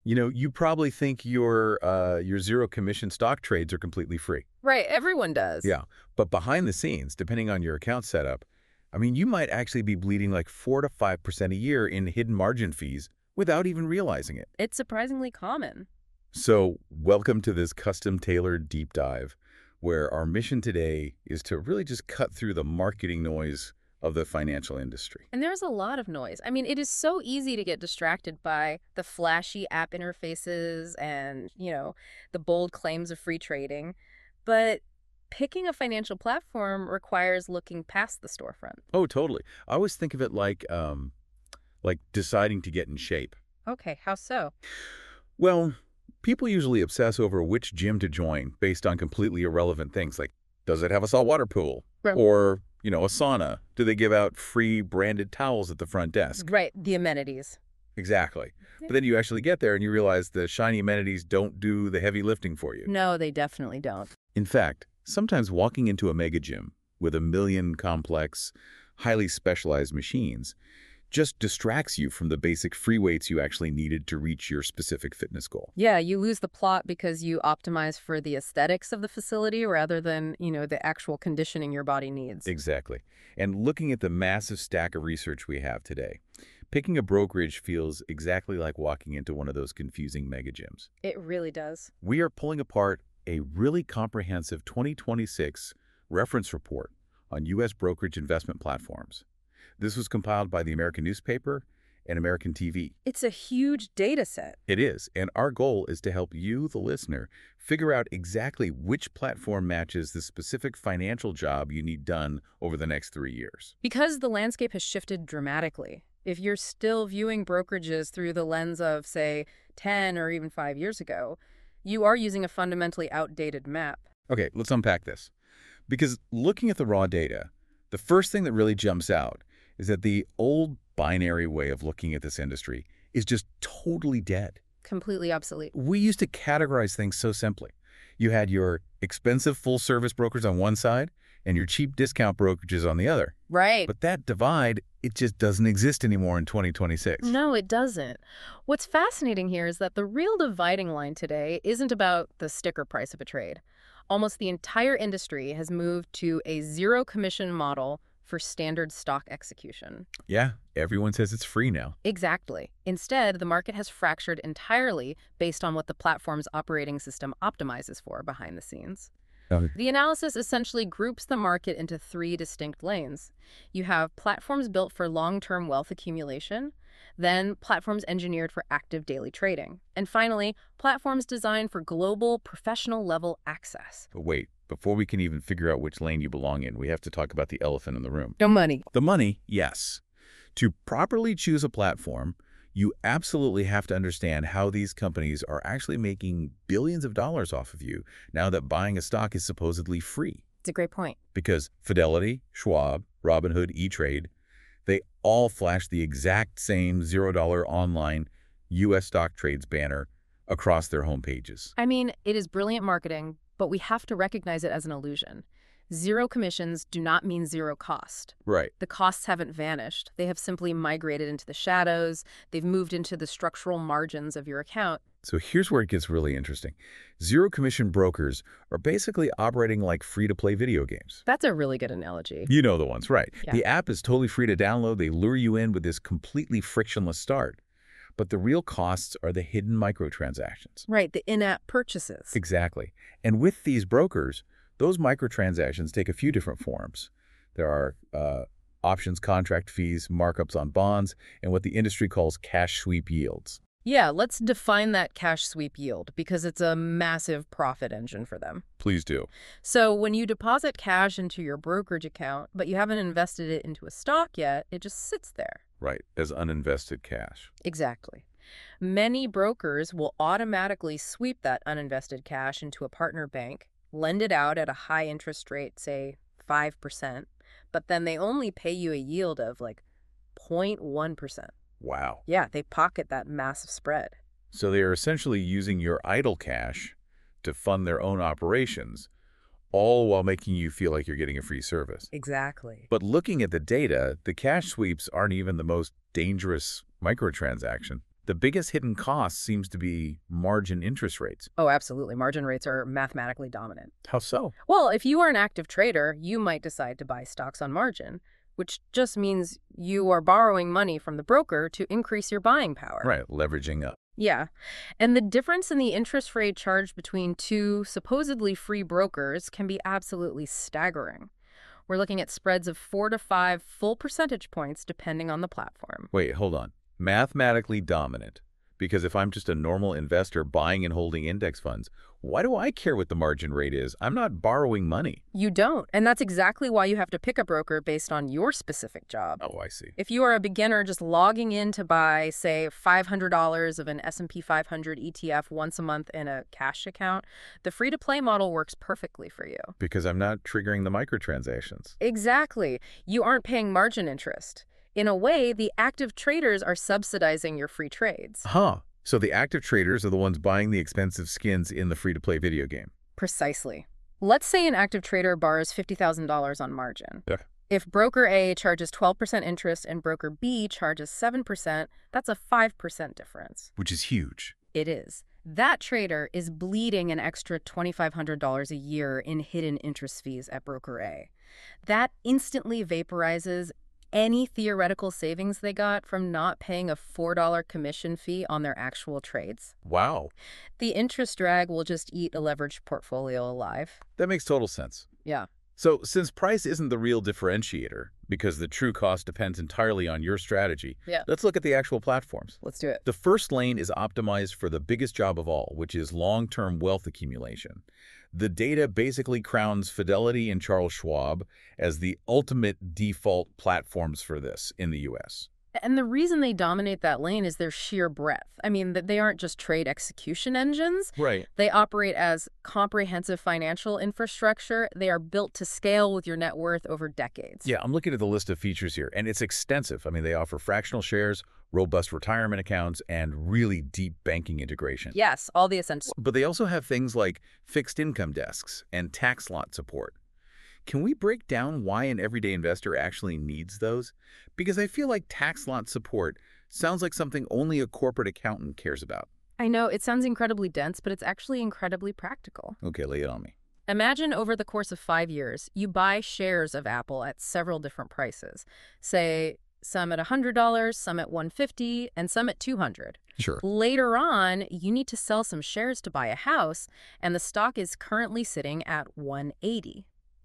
You probably think your zero commission stock trades are completely free. Right, everyone does. Yeah, but behind the scenes, depending on your account setup, I mean, you might actually be bleeding like 4 to 5% a year in hidden margin fees without even realizing it. It's surprisingly common. So, welcome to this custom-tailored deep dive, where our mission today is to really just cut through the marketing noise of the financial industry. And there's a lot of noise. I mean, it is so easy to get distracted by the flashy app interfaces and, the bold claims of free trading. But picking a financial platform requires looking past the storefront. Oh, totally. I always think of it like deciding to get in shape. Okay, how so? Well, people usually obsess over which gym to join based on completely irrelevant things like, does it have a saltwater pool? Right. Or, a sauna? Do they give out free branded towels at the front desk? Right, the amenities. Exactly. But then you actually get there and you realize the shiny amenities don't do the heavy lifting for you. No, they definitely don't. In fact, sometimes walking into a mega gym with a million complex, highly specialized machines just distracts you from the basic free weights you actually needed to reach your specific fitness goal. Yeah, you lose the plot because you optimize for the aesthetics of the facility rather than, the actual conditioning your body needs. Exactly. And looking at the massive stack of research we have today, picking a brokerage feels exactly like walking into one of those confusing mega gyms. It really does. We are pulling apart a really comprehensive 2026 reference report on U.S. brokerage investment platforms. This was compiled by the American newspaper and American TV. It's a huge data set. It is, and our goal is to help you, the listener, figure out exactly which platform matches the specific financial job you need done over the next 3 years. Because the landscape has shifted dramatically. If you're still viewing brokerages through the lens of, say, 10 or even 5 years ago, you are using a fundamentally outdated map. Okay, let's unpack this. Because looking at the raw data, the first thing that really jumps out is that the old binary way of looking at this industry is just totally dead. Completely obsolete. We used to categorize things so simply. You had your expensive full-service brokers on one side and your cheap discount brokerages on the other. Right. But that divide, it just doesn't exist anymore in 2026. No, it doesn't. What's fascinating here is that the real dividing line today isn't about the sticker price of a trade. Almost the entire industry has moved to a zero commission model for standard stock execution. Yeah, everyone says it's free now. Exactly. Instead, the market has fractured entirely based on what the platform's operating system optimizes for behind the scenes. Okay. The analysis essentially groups the market into 3 distinct lanes. You have platforms built for long-term wealth accumulation, then platforms engineered for active daily trading, and finally, platforms designed for global professional-level access. But wait, before we can even figure out which lane you belong in, we have to talk about the elephant in the room. No money. The money, yes. To properly choose a platform, you absolutely have to understand how these companies are actually making billions of dollars off of you now that buying a stock is supposedly free. It's a great point. Because Fidelity, Schwab, Robinhood, E-Trade, they all flash the exact same $0 online U.S. stock trades banner across their homepages. I mean, it is brilliant marketing, but we have to recognize it as an illusion. Zero commissions do not mean zero cost. Right. The costs haven't vanished. They have simply migrated into the shadows. They've moved into the structural margins of your account. So here's where it gets really interesting. Zero commission brokers are basically operating like free-to-play video games. That's a really good analogy. You know the ones, right? Yeah. The app is totally free to download. They lure you in with this completely frictionless start. But the real costs are the hidden microtransactions. Right, the in-app purchases. Exactly. And with these brokers, those microtransactions take a few different forms. There are options, contract fees, markups on bonds, and what the industry calls cash sweep yields. Yeah, let's define that cash sweep yield because it's a massive profit engine for them. Please do. So when you deposit cash into your brokerage account, but you haven't invested it into a stock yet, it just sits there. Right, as uninvested cash. Exactly. Many brokers will automatically sweep that uninvested cash into a partner bank, lend it out at a high interest rate, say 5%, but then they only pay you a yield of like 0.1%. Wow. Yeah, they pocket that massive spread. So they are essentially using your idle cash to fund their own operations, all while making you feel like you're getting a free service. Exactly. But looking at the data, the cash sweeps aren't even the most dangerous microtransaction. The biggest hidden cost seems to be margin interest rates. Oh, absolutely. Margin rates are mathematically dominant. How so? Well, if you are an active trader, you might decide to buy stocks on margin, which just means you are borrowing money from the broker to increase your buying power. Right, leveraging up. Yeah. And the difference in the interest rate charged between two supposedly free brokers can be absolutely staggering. We're looking at spreads of 4 to 5 full percentage points depending on the platform. Wait, hold on. Mathematically dominant. Because if I'm just a normal investor buying and holding index funds, why do I care what the margin rate is? I'm not borrowing money. You don't. And that's exactly why you have to pick a broker based on your specific job. Oh, I see. If you are a beginner just logging in to buy, say, $500 of an S&P 500 ETF once a month in a cash account, the free-to-play model works perfectly for you. Because I'm not triggering the microtransactions. Exactly. You aren't paying margin interest. In a way, the active traders are subsidizing your free trades. Huh. So the active traders are the ones buying the expensive skins in the free-to-play video game. Precisely. Let's say an active trader borrows $50,000 on margin. Yeah. If broker A charges 12% interest and broker B charges 7%, that's a 5% difference. Which is huge. It is. That trader is bleeding an extra $2,500 a year in hidden interest fees at broker A. That instantly vaporizes any theoretical savings they got from not paying a $4 commission fee on their actual trades. Wow. The interest drag will just eat a leveraged portfolio alive. That makes total sense. Yeah. So since price isn't the real differentiator, because the true cost depends entirely on your strategy, let's look at the actual platforms. Let's do it. The first lane is optimized for the biggest job of all, which is long-term wealth accumulation. The data basically crowns Fidelity and Charles Schwab as the ultimate default platforms for this in the U.S. And the reason they dominate that lane is their sheer breadth. I mean, they aren't just trade execution engines. Right. They operate as comprehensive financial infrastructure. They are built to scale with your net worth over decades. Yeah, I'm looking at the list of features here, and it's extensive. I mean, they offer fractional shares, robust retirement accounts, and really deep banking integration. Yes, all the essentials. But they also have things like fixed income desks and tax lot support. Can we break down why an everyday investor actually needs those? Because I feel like tax lot support sounds like something only a corporate accountant cares about. I know, it sounds incredibly dense, but it's actually incredibly practical. Okay, lay it on me. Imagine over the course of 5 years, you buy shares of Apple at several different prices. Say, some at $100, some at $150, and some at $200. Sure. Later on, you need to sell some shares to buy a house, and the stock is currently sitting at $180.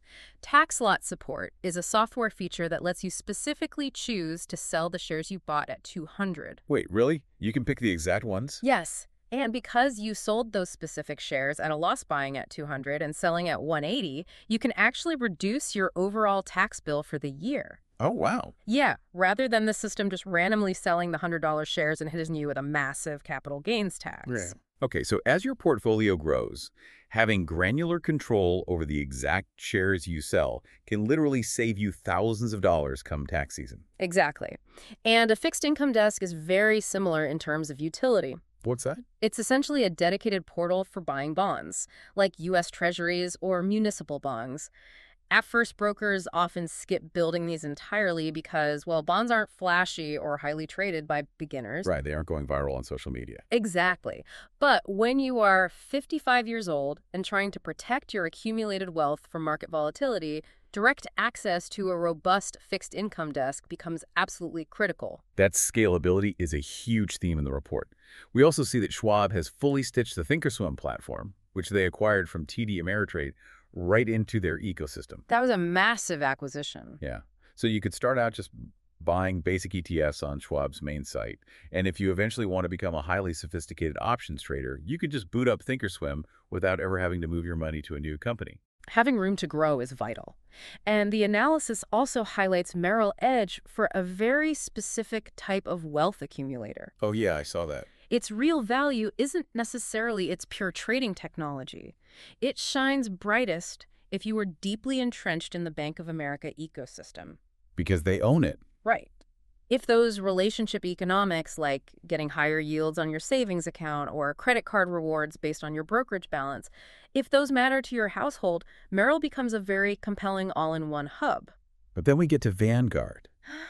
Tax lot support is a software feature that lets you specifically choose to sell the shares you bought at $200. Wait, really? You can pick the exact ones? Yes. And because you sold those specific shares at a loss buying at $200 and selling at $180, you can actually reduce your overall tax bill for the year. Oh, wow. Yeah, rather than the system just randomly selling the $100 shares and hitting you with a massive capital gains tax. Right. Okay, so as your portfolio grows, having granular control over the exact shares you sell can literally save you thousands of dollars come tax season. Exactly. And a fixed income desk is very similar in terms of utility. What's that? It's essentially a dedicated portal for buying bonds, like U.S. Treasuries or municipal bonds. At first, brokers often skip building these entirely because, well, bonds aren't flashy or highly traded by beginners. Right, they aren't going viral on social media. Exactly. But when you are 55 years old and trying to protect your accumulated wealth from market volatility, direct access to a robust fixed income desk becomes absolutely critical. That scalability is a huge theme in the report. We also see that Schwab has fully stitched the Thinkorswim platform, which they acquired from TD Ameritrade, right into their ecosystem. That was a massive acquisition. Yeah. So you could start out just buying basic ETFs on Schwab's main site. And if you eventually want to become a highly sophisticated options trader, you could just boot up Thinkorswim without ever having to move your money to a new company. Having room to grow is vital. And the analysis also highlights Merrill Edge for a very specific type of wealth accumulator. Oh, yeah, I saw that. Its real value isn't necessarily its pure trading technology. It shines brightest if you are deeply entrenched in the Bank of America ecosystem. Because they own it. Right. If those relationship economics, like getting higher yields on your savings account or credit card rewards based on your brokerage balance, if those matter to your household, Merrill becomes a very compelling all-in-one hub. But then we get to Vanguard.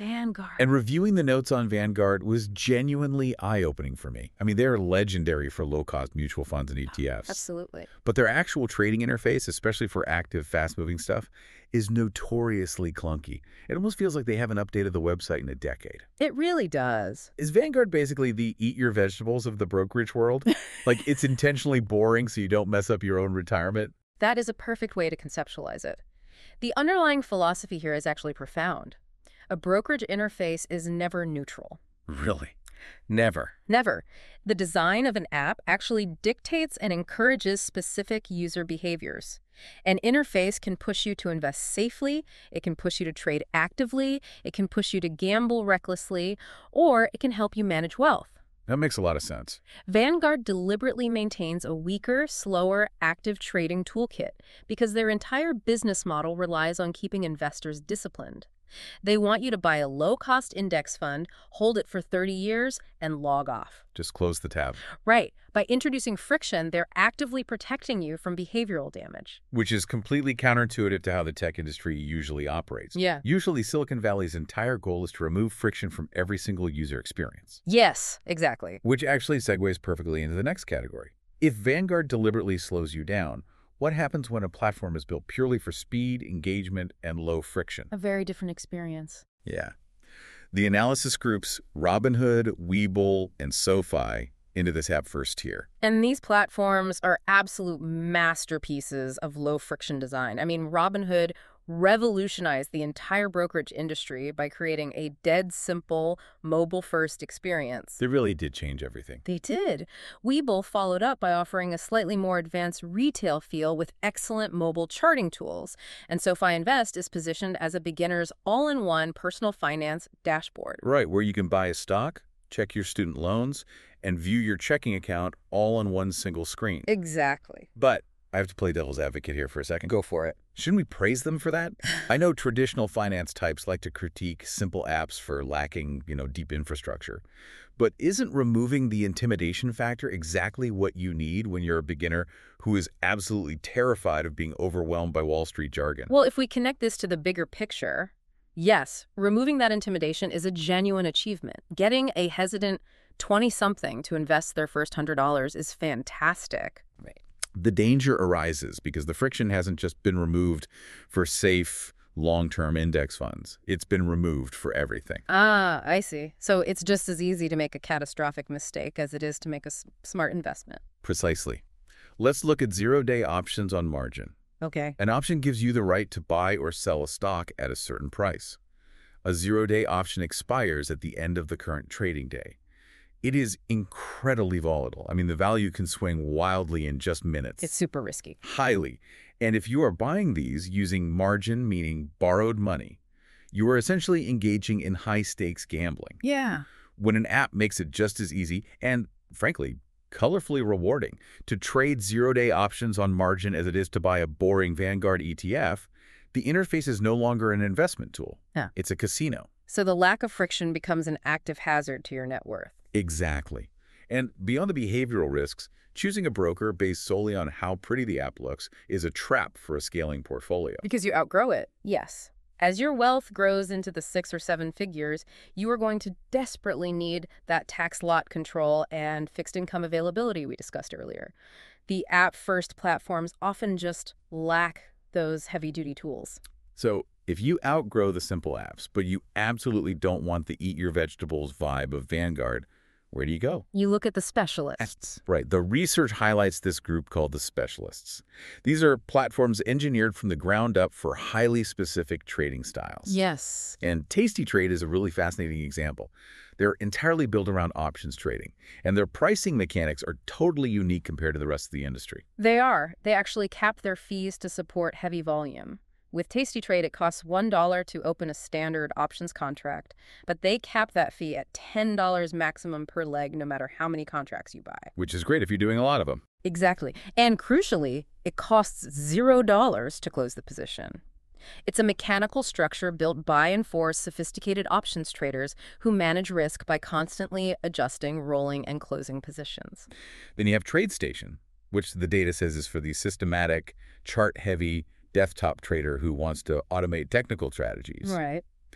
Vanguard. And reviewing the notes on Vanguard was genuinely eye-opening for me. I mean, they're legendary for low-cost mutual funds and ETFs. Absolutely. But their actual trading interface, especially for active, fast-moving stuff, is notoriously clunky. It almost feels like they haven't updated the website in a decade. It really does. Is Vanguard basically the eat your vegetables of the brokerage world? Like, it's intentionally boring so you don't mess up your own retirement? That is a perfect way to conceptualize it. The underlying philosophy here is actually profound. A brokerage interface is never neutral. Really? Never. Never. The design of an app actually dictates and encourages specific user behaviors. An interface can push you to invest safely, it can push you to trade actively, it can push you to gamble recklessly, or it can help you manage wealth. That makes a lot of sense. Vanguard deliberately maintains a weaker, slower, active trading toolkit because their entire business model relies on keeping investors disciplined. They want you to buy a low-cost index fund, hold it for 30 years, and log off. Just close the tab. Right. By introducing friction, they're actively protecting you from behavioral damage. Which is completely counterintuitive to how the tech industry usually operates. Yeah. Usually, Silicon Valley's entire goal is to remove friction from every single user experience. Yes, exactly. Which actually segues perfectly into the next category. If Vanguard deliberately slows you down, what happens when a platform is built purely for speed, engagement, and low friction? A very different experience. Yeah. The analysis groups Robinhood, Webull, and SoFi into this app-first tier. And these platforms are absolute masterpieces of low-friction design. I mean, Robinhood revolutionized the entire brokerage industry by creating a dead simple, mobile-first experience. They really did change everything. They did. Webull followed up by offering a slightly more advanced retail feel with excellent mobile charting tools. And SoFi Invest is positioned as a beginner's all-in-one personal finance dashboard. Right, where you can buy a stock, check your student loans, and view your checking account all on one single screen. Exactly. But I have to play devil's advocate here for a second. Go for it. Shouldn't we praise them for that? I know traditional finance types like to critique simple apps for lacking, deep infrastructure. But isn't removing the intimidation factor exactly what you need when you're a beginner who is absolutely terrified of being overwhelmed by Wall Street jargon? Well, if we connect this to the bigger picture, yes, removing that intimidation is a genuine achievement. Getting a hesitant 20-something to invest their first $100 is fantastic. Right. The danger arises because the friction hasn't just been removed for safe, long-term index funds. It's been removed for everything. Ah, I see. So it's just as easy to make a catastrophic mistake as it is to make a smart investment. Precisely. Let's look at zero-day options on margin. Okay. An option gives you the right to buy or sell a stock at a certain price. A zero-day option expires at the end of the current trading day. It is incredibly volatile. I mean, the value can swing wildly in just minutes. It's super risky. Highly. And if you are buying these using margin, meaning borrowed money, you are essentially engaging in high-stakes gambling. Yeah. When an app makes it just as easy and, frankly, colorfully rewarding to trade zero-day options on margin as it is to buy a boring Vanguard ETF, the interface is no longer an investment tool. Yeah. It's a casino. So the lack of friction becomes an active hazard to your net worth. Exactly. And beyond the behavioral risks, choosing a broker based solely on how pretty the app looks is a trap for a scaling portfolio. Because you outgrow it. Yes. As your wealth grows into the 6 or 7 figures, you are going to desperately need that tax lot control and fixed income availability we discussed earlier. The app-first platforms often just lack those heavy-duty tools. So if you outgrow the simple apps, but you absolutely don't want the eat your vegetables vibe of Vanguard, where do you go? You look at the specialists. Right. The research highlights this group called the specialists. These are platforms engineered from the ground up for highly specific trading styles. Yes. And tastytrade is a really fascinating example. They're entirely built around options trading, and their pricing mechanics are totally unique compared to the rest of the industry. They are. They actually cap their fees to support heavy volume. With tastytrade, it costs $1 to open a standard options contract, but they cap that fee at $10 maximum per leg no matter how many contracts you buy. Which is great if you're doing a lot of them. Exactly. And crucially, it costs $0 to close the position. It's a mechanical structure built by and for sophisticated options traders who manage risk by constantly adjusting, rolling, and closing positions. Then you have TradeStation, which the data says is for the systematic, chart-heavy, desktop trader who wants to automate technical strategies. Right.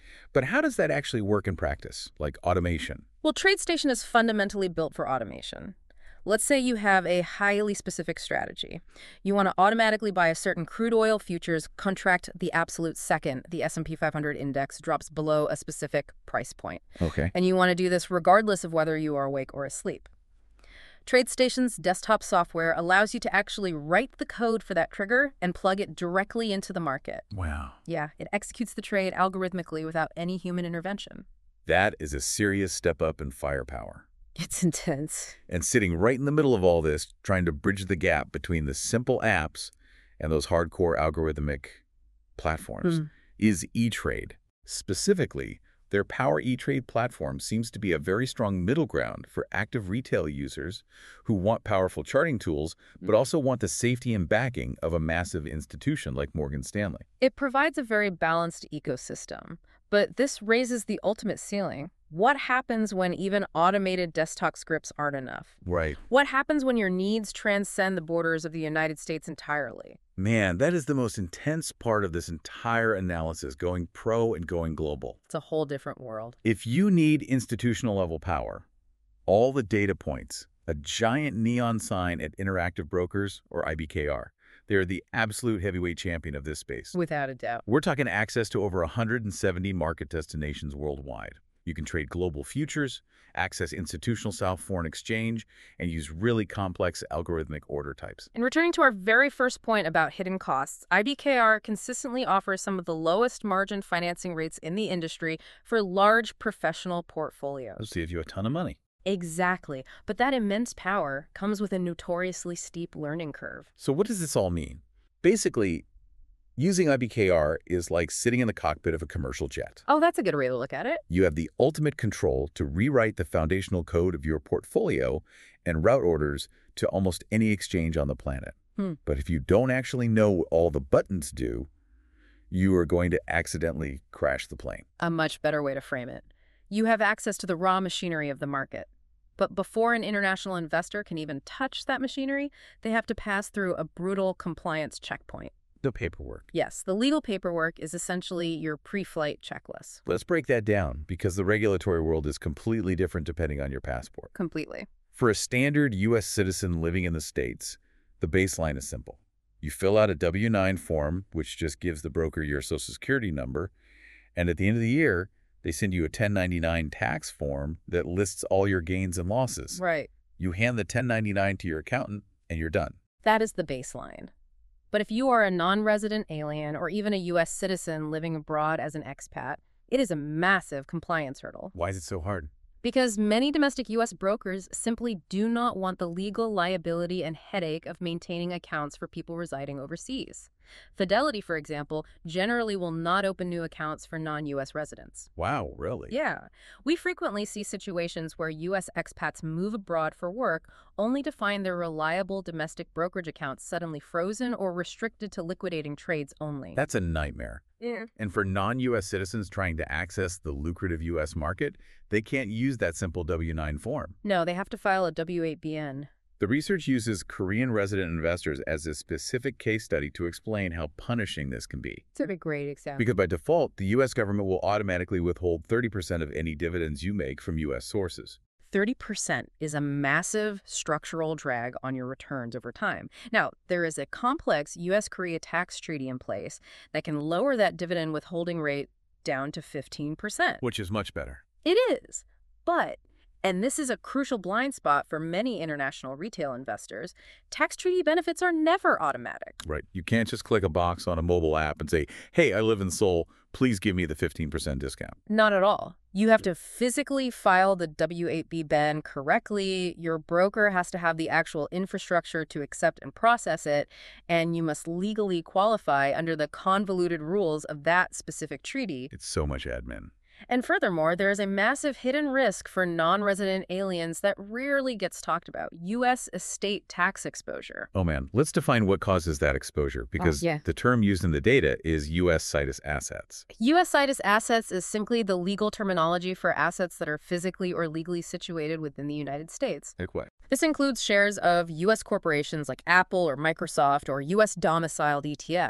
But how does that actually work in practice, like automation? Well, TradeStation is fundamentally built for automation. Let's say you have a highly specific strategy. You want to automatically buy a certain crude oil futures contract the absolute second the S&P 500 index drops below a specific price point. Okay. And you want to do this regardless of whether you are awake or asleep. TradeStation's desktop software allows you to actually write the code for that trigger and plug it directly into the market. Wow. Yeah, it executes the trade algorithmically without any human intervention. That is a serious step up in firepower. It's intense. And sitting right in the middle of all this, trying to bridge the gap between the simple apps and those hardcore algorithmic platforms, is E-Trade. Specifically, their Power E-Trade platform seems to be a very strong middle ground for active retail users who want powerful charting tools, but also want the safety and backing of a massive institution like Morgan Stanley. It provides a very balanced ecosystem, but this raises the ultimate ceiling. What happens when even automated desktop scripts aren't enough? Right. What happens when your needs transcend the borders of the United States entirely? Man, that is the most intense part of this entire analysis, going pro and going global. It's a whole different world. If you need institutional level power, all the data points, a giant neon sign at Interactive Brokers, or IBKR, they are the absolute heavyweight champion of this space. Without a doubt. We're talking access to over 170 market destinations worldwide. You can trade global futures, access institutional-style foreign exchange, and use really complex algorithmic order types. And returning to our very first point about hidden costs, IBKR consistently offers some of the lowest margin financing rates in the industry for large professional portfolios. Let's see if you have a ton of money. Exactly. But that immense power comes with a notoriously steep learning curve. So what does this all mean? Basically, using IBKR is like sitting in the cockpit of a commercial jet. Oh, that's a good way to look at it. You have the ultimate control to rewrite the foundational code of your portfolio and route orders to almost any exchange on the planet. But if you don't actually know what all the buttons do, you are going to accidentally crash the plane. A much better way to frame it. You have access to the raw machinery of the market. But before an international investor can even touch that machinery, they have to pass through a brutal compliance checkpoint. The paperwork. Yes, the legal paperwork is essentially your pre-flight checklist. Let's break that down, because the regulatory world is completely different depending on your passport. Completely. For a standard U.S. citizen living in the States, the baseline is simple. You fill out a W-9 form, which just gives the broker your Social Security number, and at the end of the year, they send you a 1099 tax form that lists all your gains and losses. Right. You hand the 1099 to your accountant, and you're done. That is the baseline. But if you are a non-resident alien or even a U.S. citizen living abroad as an expat, it is a massive compliance hurdle. Why is it so hard? Because many domestic U.S. brokers simply do not want the legal liability and headache of maintaining accounts for people residing overseas. Fidelity, for example, generally will not open new accounts for non-U.S. residents. Wow, really? Yeah. We frequently see situations where U.S. expats move abroad for work only to find their reliable domestic brokerage accounts suddenly frozen or restricted to liquidating trades only. That's a nightmare. Yeah. And for non-U.S. citizens trying to access the lucrative U.S. market, they can't use that simple W-9 form. No, they have to file a W-8BN. The research uses Korean resident investors as a specific case study to explain how punishing this can be. It's a great example. Because by default, the U.S. government will automatically withhold 30% of any dividends you make from U.S. sources. 30% is a massive structural drag on your returns over time. Now, there is a complex U.S.-Korea tax treaty in place that can lower that dividend withholding rate down to 15%. Which is much better. It is. But, and this is a crucial blind spot for many international retail investors, tax treaty benefits are never automatic. Right. You can't just click a box on a mobile app and say, hey, I live in Seoul, please give me the 15% discount. Not at all. You have to physically file the W-8B ban correctly, your broker has to have the actual infrastructure to accept and process it, and you must legally qualify under the convoluted rules of that specific treaty. It's so much admin. And furthermore, there is a massive hidden risk for non-resident aliens that rarely gets talked about: U.S. estate tax exposure. Oh man, let's define what causes that exposure, because the term used in the data is U.S. situs assets. U.S. situs assets is simply the legal terminology for assets that are physically or legally situated within the United States. Like what? This includes shares of U.S. corporations like Apple or Microsoft or U.S. domiciled ETFs.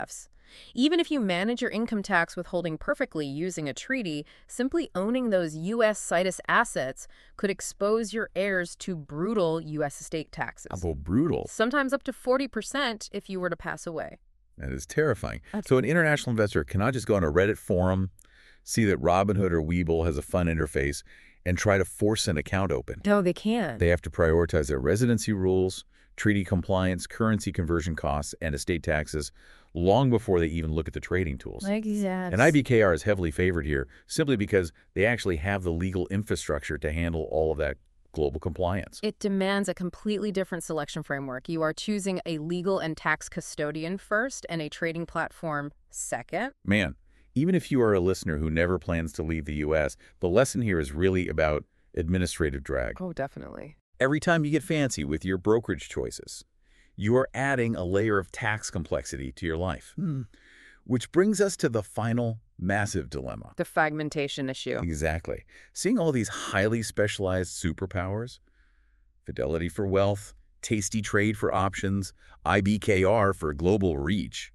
Even if you manage your income tax withholding perfectly using a treaty, simply owning those U.S. situs assets could expose your heirs to brutal U.S. estate taxes. Well, brutal. Sometimes up to 40% if you were to pass away. That is terrifying. So an international investor cannot just go on a Reddit forum, see that Robinhood or Webull has a fun interface, and try to force an account open. No, they can't. They have to prioritize their residency rules, treaty compliance, currency conversion costs, and estate taxes long before they even look at the trading tools. Exactly. And IBKR is heavily favored here simply because they actually have the legal infrastructure to handle all of that global compliance. It demands a completely different selection framework. You are choosing a legal and tax custodian first and a trading platform second. Man, even if you are a listener who never plans to leave the U.S., the lesson here is really about administrative drag. Oh, definitely. Every time you get fancy with your brokerage choices, you are adding a layer of tax complexity to your life. Which brings us to the final massive dilemma. The fragmentation issue. Exactly. Seeing all these highly specialized superpowers, Fidelity for wealth, Tasty Trade for options, IBKR for global reach,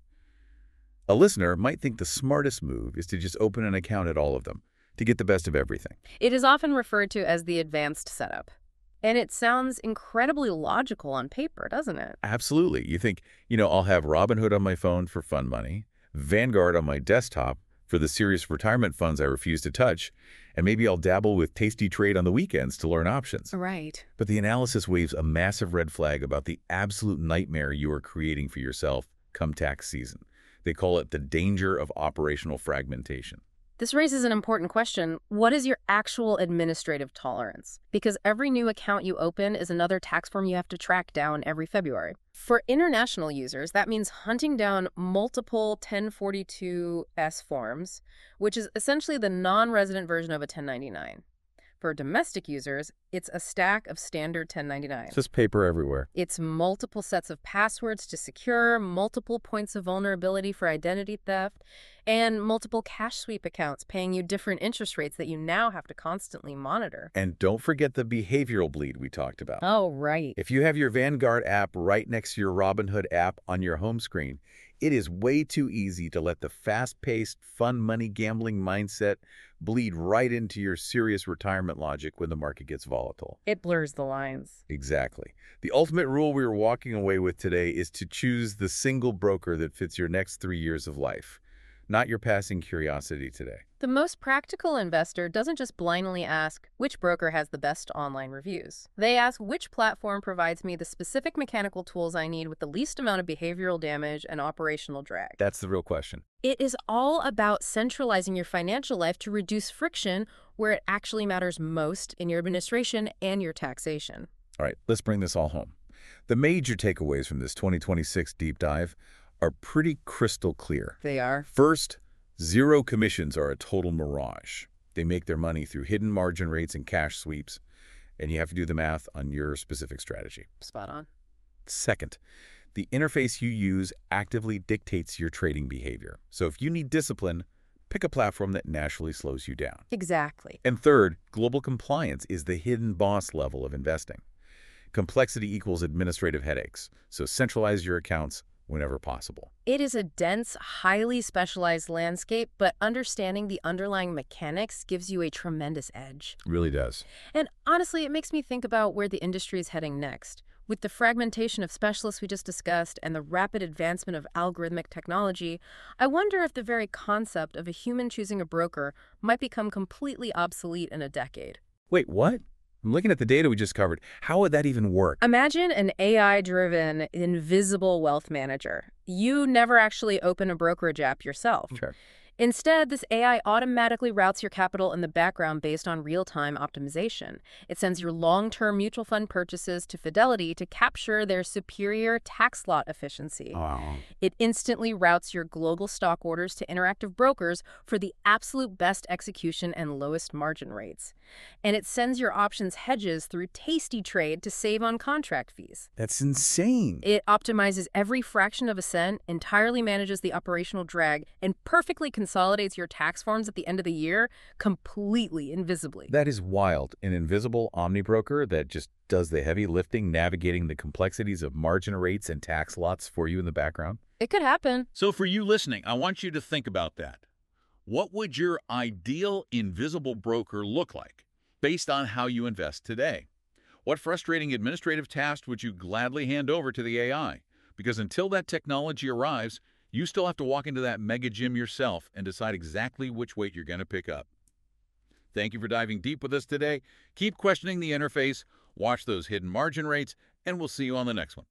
a listener might think the smartest move is to just open an account at all of them to get the best of everything. It is often referred to as the advanced setup. And it sounds incredibly logical on paper, doesn't it? Absolutely. You think, I'll have Robinhood on my phone for fun money, Vanguard on my desktop for the serious retirement funds I refuse to touch, and maybe I'll dabble with Tasty Trade on the weekends to learn options. Right. But the analysis waves a massive red flag about the absolute nightmare you are creating for yourself come tax season. They call it the danger of operational fragmentation. This raises an important question. What is your actual administrative tolerance? Because every new account you open is another tax form you have to track down every February. For international users, that means hunting down multiple 1042-S forms, which is essentially the non-resident version of a 1099. For domestic users, it's a stack of standard 1099. It's just paper everywhere. It's multiple sets of passwords to secure, multiple points of vulnerability for identity theft, and multiple cash sweep accounts paying you different interest rates that you now have to constantly monitor. And don't forget the behavioral bleed we talked about. Oh, right. If you have your Vanguard app right next to your Robinhood app on your home screen, it is way too easy to let the fast-paced, fun money gambling mindset bleed right into your serious retirement logic when the market gets volatile. It blurs the lines. Exactly. The ultimate rule we are walking away with today is to choose the single broker that fits your next 3 years of life, not your passing curiosity today. The most practical investor doesn't just blindly ask which broker has the best online reviews. They ask which platform provides me the specific mechanical tools I need with the least amount of behavioral damage and operational drag. That's the real question. It is all about centralizing your financial life to reduce friction where it actually matters most in your administration and your taxation. All right, let's bring this all home. The major takeaways from this 2026 deep dive are pretty crystal clear. They are. First, zero commissions are a total mirage. They make their money through hidden margin rates and cash sweeps, and you have to do the math on your specific strategy. Spot on. Second, the interface you use actively dictates your trading behavior. So if you need discipline, pick a platform that naturally slows you down. Exactly. And third, global compliance is the hidden boss level of investing. Complexity equals administrative headaches, so centralize your accounts whenever possible. It is a dense, highly specialized landscape, but understanding the underlying mechanics gives you a tremendous edge. It really does. And honestly, it makes me think about where the industry is heading next. With the fragmentation of specialists we just discussed and the rapid advancement of algorithmic technology, I wonder if the very concept of a human choosing a broker might become completely obsolete in a decade. Wait, what? I'm looking at the data we just covered. How would that even work? Imagine an AI-driven, invisible wealth manager. You never actually open a brokerage app yourself. Sure. Instead, this AI automatically routes your capital in the background based on real-time optimization. It sends your long-term mutual fund purchases to Fidelity to capture their superior tax lot efficiency. Wow. It instantly routes your global stock orders to Interactive Brokers for the absolute best execution and lowest margin rates. And it sends your options hedges through Tasty Trade to save on contract fees. That's insane. It optimizes every fraction of a cent, entirely manages the operational drag, and perfectly consistently consolidates your tax forms at the end of the year completely invisibly. That is wild. An invisible omnibroker that just does the heavy lifting, navigating the complexities of margin rates and tax lots for you in the background. It could happen. So for you listening, I want you to think about that. What would your ideal invisible broker look like based on how you invest today? What frustrating administrative task would you gladly hand over to the AI? Because until that technology arrives, you still have to walk into that mega gym yourself and decide exactly which weight you're going to pick up. Thank you for diving deep with us today. Keep questioning the interface, watch those hidden margin rates, and we'll see you on the next one.